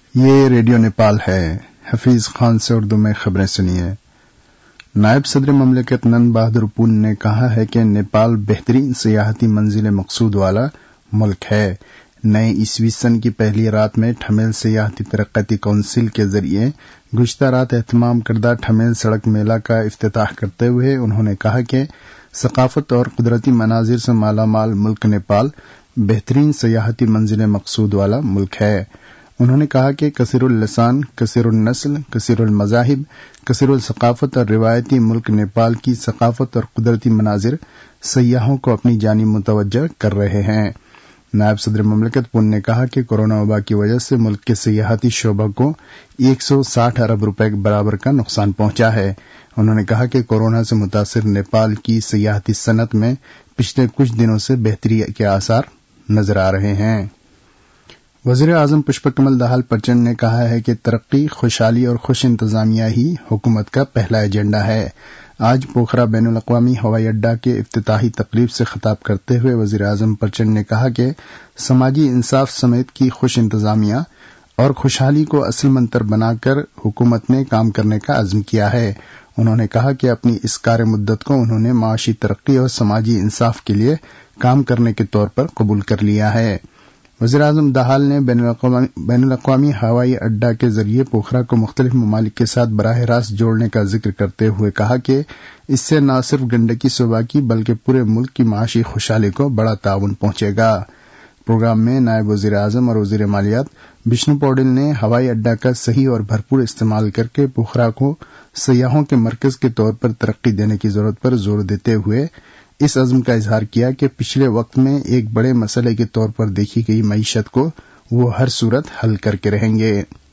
یہ ریڈیو نیپال ہے۔ حفیظ خان سے اردو میں خبریں سنیے۔ نائب صدر مملکت نند بہادر پون نے کہا ہے کہ نیپال بہترین سیاحتی منزل مقصود والا ملک ہے۔ نئے عیسوی سن کی پہلی رات میں ٹھمیل سیاحتی ترقیاتی کونسل کے ذریعے گزشتہ رات اہتمام کردہ ٹھمیل سڑک میلہ کا افتتاح کرتے ہوئے انہوں نے کہا کہ ثقافت اور قدرتی مناظر سے مالا مال ملک نیپال بہترین سیاحتی منزل مقصود والا ملک ہے۔ انہوں نے کہا کہ کثیر اللسان، کثیر النسل، کثیر المذاہب، کثیر الثقافت اور روایتی ملک نیپال کی ثقافت اور قدرتی مناظر سیاحوں کو اپنی جانب متوجہ کر رہے ہیں۔ نائب صدر مملکت پون نے کہا کہ کورونا وبا کی وجہ سے ملک کے سیاحتی شعبہ کو 160 ارب روپے برابر کا نقصان پہنچا ہے۔ انہوں نے کہا کہ کورونا سے متاثر نیپال کی سیاحتی صنعت میں پچھلے کچھ دنوں سے بہتری کے آثار نظر آ رہے ہیں۔ وزیر اعظم پشپ کمل دہال پچنڈ نے کہا ہے کہ ترقی، خوشحالی اور خوش انتظامیہ ہی حکومت کا پہلا ایجنڈا ہے۔ آج پوکھرا بین الاقوامی ہوائی اڈہ کے افتتاحی تقریب سے خطاب کرتے ہوئے وزیر اعظم پچنڈ نے کہا کہ سماجی انصاف سمیت کی خوش انتظامیہ اور خوشحالی کو اصل منتر بنا کر حکومت نے کام کرنے کا عزم کیا ہے۔ انہوں نے کہا کہ اپنی اس کار مدت کو انہوں نے معاشی ترقی اور سماجی انصاف کے لیے کام کرنے کے طور پر قبول کر لیا ہے۔ وزیر اعظم دہال نے بین الاقوامی ہوائی اڈہ کے ذریعے پوکھرا کو مختلف ممالک کے ساتھ براہ راست جوڑنے کا ذکر کرتے ہوئے کہا کہ اس سے نہ صرف گنڈکی صوبہ کی بلکہ پورے ملک کی معاشی خوشحالی کو بڑا تعاون پہنچے گا۔ پروگرام میں نائب وزیر اعظم اور وزیر مالیات بشنو پوڈل نے ہوائی اڈہ کا صحیح اور بھرپور استعمال کر کے پوکھرا کو سیاحوں کے مرکز کے طور پر ترقی دینے کی ضرورت پر زور دیتے ہوئے اس عزم کا اظہار کیا کہ پچھلے وقت میں ایک بڑے مسئلے کے طور پر دیکھی گئی معیشت کو وہ ہر صورت حل کر کے رہیں گے۔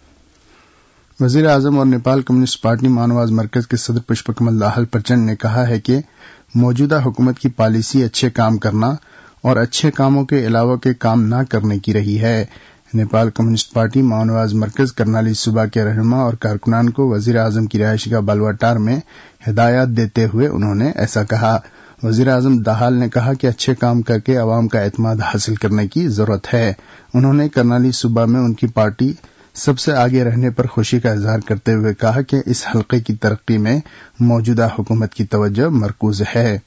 وزیر اعظم اور نیپال کمیونسٹ پارٹی مانواز مرکز کے صدر پشپ کمل دہال پچنڈ نے کہا ہے کہ موجودہ حکومت کی پالیسی اچھے کام کرنا اور اچھے کاموں کے علاوہ کے کام نہ کرنے کی رہی ہے۔ نیپال کمیونسٹ پارٹی مانواز مرکز کرنالی صوبہ کے رہنما اور کارکنان کو وزیر اعظم کی رہائش گاہ بالواٹار میں ہدایات دیتے ہوئے انہوں نے ایسا کہا۔ وزیر اعظم دہال نے کہا کہ اچھے کام کر کے عوام کا اعتماد حاصل کرنے کی ضرورت ہے۔ انہوں نے کرنالی صوبہ میں ان کی پارٹی سب سے آگے رہنے پر خوشی کا اظہار کرتے ہوئے کہا کہ اس حلقے کی ترقی میں موجودہ حکومت کی توجہ مرکوز ہے۔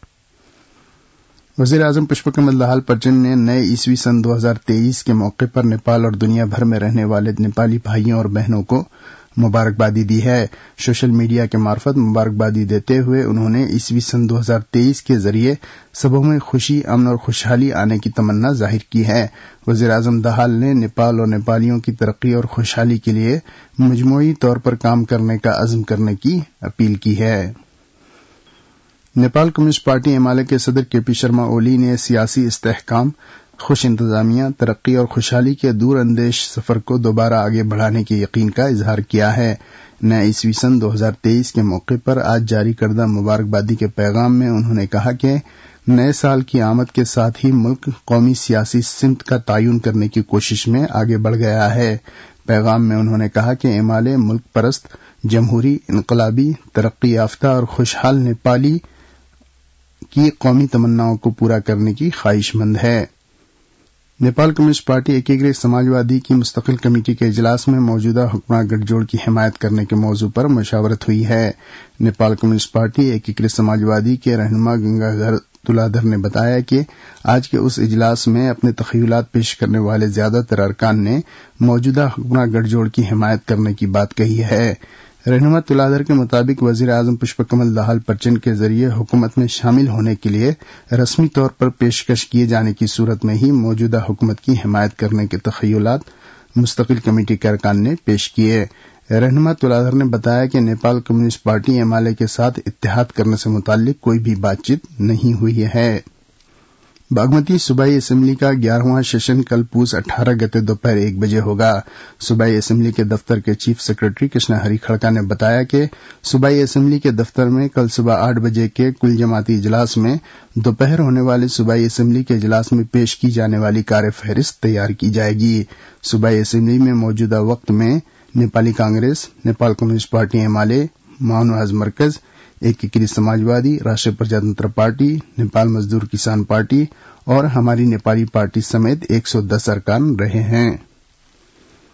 وزیر اعظم پشپ کمل دہال پچنڈ نے نئے عیسوی سن 2023 کے موقع پر نیپال اور دنیا بھر میں رہنے والے نیپالی بھائیوں اور بہنوں کو مبارکبادی دی ہے۔ سوشل میڈیا کے معرفت مبارکبادی دیتے ہوئے انہوں نے عیسوی سن 2023 کے ذریعے سبوں میں خوشی، امن اور خوشحالی آنے کی تمنا ظاہر کی ہے۔ وزیر اعظم دہال نے نیپال اور نیپالیوں کی ترقی اور خوشحالی کے لیے مجموعی طور پر کام کرنے کا عزم کرنے کی اپیل کی ہے۔ نیپال کمیونسٹ پارٹی ایمالے کے صدر کے پی شرما اولی نے سیاسی استحکام، خوش انتظامیہ، ترقی اور خوشحالی کے دور اندیش سفر کو دوبارہ آگے بڑھانے کے یقین کا اظہار کیا ہے۔ نئے عیسوی سن 2023 کے موقع پر آج جاری کردہ مبارکبادی کے پیغام میں انہوں نے کہا کہ نئے سال کی آمد کے ساتھ ہی ملک قومی سیاسی سمت کا تعین کرنے کی کوشش میں آگے بڑھ گیا ہے۔ پیغام میں انہوں نے کہا کہ ایمالے ملک پرست، جمہوری، انقلابی، ترقی یافتہ اور خوشحال نیپالی کی قومی تمناؤں کو پورا کرنے کی خواہش مند ہے۔ نیپال کمیونسٹ پارٹی ایکیگریت سماجوادی کی مستقل کمیٹی کے اجلاس میں موجودہ حکمراں گٹھ جوڑ کی حمایت کرنے کے موضوع پر مشاورت ہوئی ہے۔ نیپال کمیونسٹ پارٹی ایکیگریت سماجوادی کے رہنما گنگا تلادھر نے بتایا کہ آج کے اس اجلاس میں اپنے تخیلات پیش کرنے والے زیادہ تر ارکان نے موجودہ حکمراں گٹھ جوڑ کی حمایت کرنے کی بات کہی ہے۔ رہنما تلادھر کے مطابق وزیر اعظم پشپ کمل دہال پچنڈ کے ذریعے حکومت میں شامل ہونے کے لیے رسمی طور پر پیشکش کیے جانے کی صورت میں ہی موجودہ حکومت کی حمایت کرنے کے تخیلات مستقل کمیٹی کے ارکان نے پیش کیے۔ رہنما تلادھر نے بتایا کہ نیپال کمیونسٹ پارٹی ایمالے کے ساتھ اتحاد کرنے سے متعلق کوئی بھی بات چیت نہیں ہوئی ہے۔ باگمتی صوبائی اسمبلی کا 11واں سیشن کل پوس 18 گتے دوپہر 1 بجے ہوگا۔ صوبائی اسمبلی کے دفتر کے چیف سیکرٹری کرشنا ہری کھڑکا نے بتایا کہ صوبائی اسمبلی کے دفتر میں کل صبح 8 بجے کے کل جماعتی اجلاس میں دوپہر ہونے والے صوبائی اسمبلی کے اجلاس میں پیش کی جانے والی کار فہرست تیار کی جائے گی۔ صوبائی اسمبلی میں موجودہ وقت میں Nepali Congress, Nepal Communist Party UML, مانواز مرکز، ایکیگریت سماجوادی، راشٹریہ پرجاتنتر پارٹی، نیپال مزدور کسان پارٹی اور ہماری نیپالی پارٹی سمیت 110 ارکان رہے ہیں۔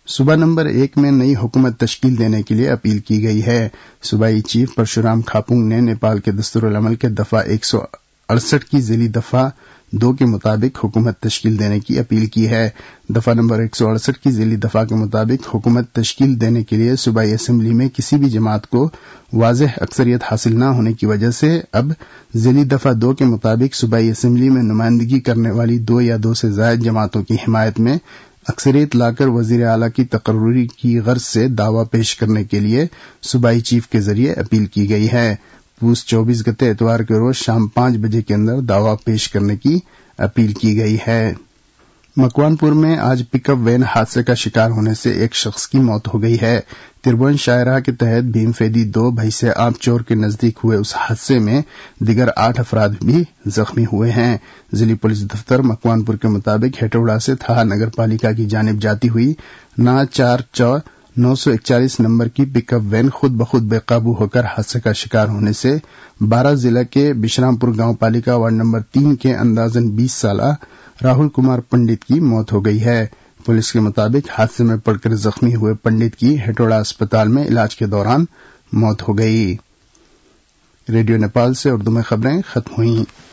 صوبہ نمبر 1 میں نئی حکومت تشکیل دینے کے لیے اپیل کی گئی ہے۔ صوبائی چیف پرشورام کھاپونگ نے نیپال کے دستورالعمل کے دفعہ 168 کی ذیلی دفعہ 2 کے مطابق حکومت تشکیل دینے کی اپیل کی ہے۔ دفعہ نمبر 168 کی ذیلی دفعہ کے مطابق حکومت تشکیل دینے کے لیے صوبائی اسمبلی میں کسی بھی جماعت کو واضح اکثریت حاصل نہ ہونے کی وجہ سے اب ذیلی دفعہ 2 کے مطابق صوبائی اسمبلی میں نمائندگی کرنے والی 2 یا 2 سے زائد جماعتوں کی حمایت میں اکثریت لا کر وزیر اعلیٰ کی تقرری کی غرض سے دعویٰ پیش کرنے کے لیے صوبائی چیف کے ذریعے اپیل کی گئی ہے۔ پوس 24 گتے اتوار کے روز شام 5 بجے کے اندر دعویٰ پیش کرنے کی اپیل کی گئی ہے۔ مکوان پور میں آج پک اپ وین حادثے کا شکار ہونے سے ایک شخص کی موت ہو گئی ہے۔ تربون شاہراہ کے تحت بھیم فیدی 2 بھیسے آپ چور کے نزدیک ہوئے اس حادثے میں دیگر 8 افراد بھی زخمی ہوئے ہیں۔ ضلعی پولیس دفتر مکوان پور کے مطابق ہیٹوڑا سے تھا نگر پالیکا کی جانب جاتی ہوئی نا 4-941 نمبر کی پک اپ وین خود بخود بے قابو ہو کر حادثے کا شکار ہونے سے 12 ضلع کے بشرام پور گاؤں پالیکا وارڈ نمبر 3 کے اندازاً 20 سالہ راہل کمار پنڈت کی موت ہو گئی ہے۔ پولیس کے مطابق حادثے میں پڑ کر زخمی ہوئے پنڈت کی ہیٹوڑا اسپتال میں علاج کے دوران موت ہو گئی۔ ریڈیو نیپال سے اردو میں خبریں ختم ہوئیں۔